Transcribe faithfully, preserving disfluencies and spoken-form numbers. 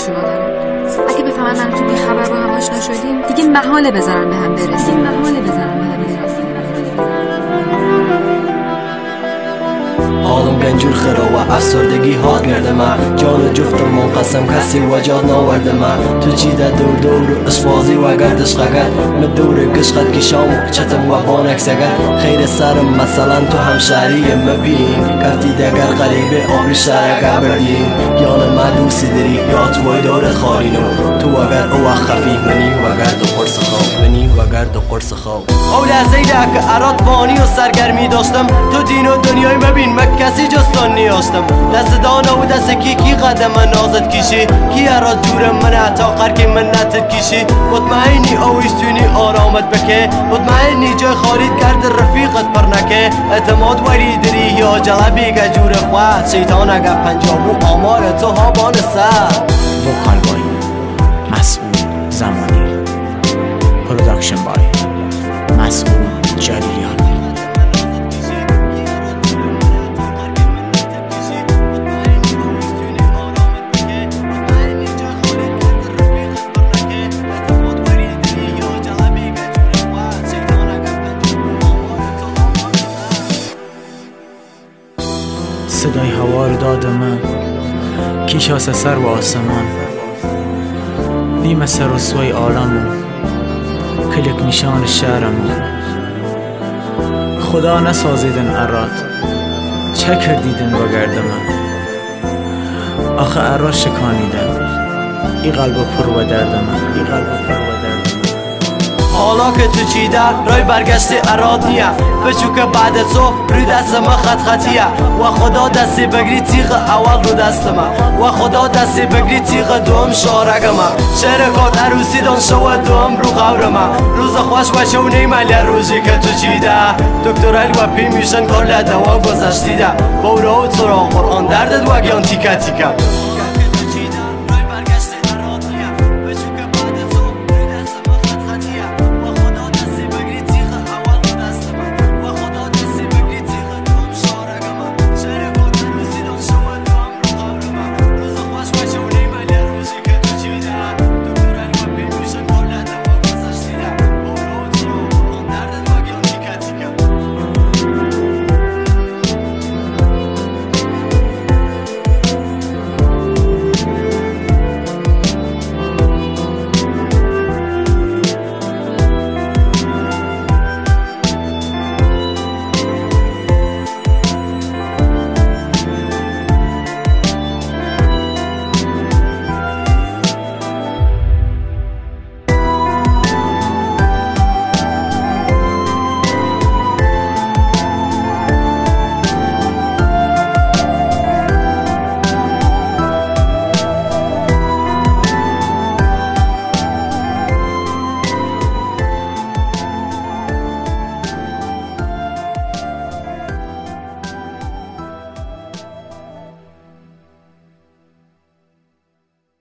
شما دارم. اگه بفهمن من تو بیخبر با هم آشنا شدیم دیگه محاله بذارن به هم برسیم. محاله بذارن به هم برسیم. حالم گنجور خرا و افسردگی ها گرده من، جان جفتم منقسم کسی وجاد ناورده من. تو چیده دور دور اشفازی و گردش قگد من دور گشقت کشام چتم و بانک سگد. خیر سرم مثلا تو همشهری مبین گفتی دگر قریبه آبی شرکه بردین. یان ما دوستی داری یا توی دور خارینو تو اگر او خفی منی و گرد و قرص خواب منی و گرد و قرص خواب. او لحظه که اراد بانی و سرگرمی داشتم تو دین و دنیای مبین من کسی جستان نیاشتم. دست دانا و دست کی کی قدم من نازد کشی کی اراد جورم من عطا قرکی من نتت کشی. مطمئنی اویستونی آرامت بکه مطمئنی جای خالید کرد رفیقت پر نکه. اعتماد وری دری یا جلبی که جور خواد شیطان اگه پنجابو آمار تو ها بان سر. وکال بای مسئول زمانی پروداکشن بای مسئول جلیان. صدای هوا رو داد من کیشاس سر و آسمان. نیم سر و سوی عالمو کلک نشان شهرمو. خدا نسازیدن اراد چه کردیدن با گرد من. آخه اراد شکانیدن ای قلب پر و درد من. ای قلب پر و درد من. حالا که تو چی در رای برگشتی اراد نیه بچو که بعد تو روی دست ما خط خطیه و خدا دستی بگری تیغ اول رو دست من و خدا دستی بگری تیغ دوم شارگ من. شرکات عروسی دان شو دوم رو غور من. روز خوش و شو نیمالی روزی که تو چی در دکتر علی و پی میشن کار لدوا گذشتی در بورا و ترا قرآن دردت و گیان تیکه تیکه.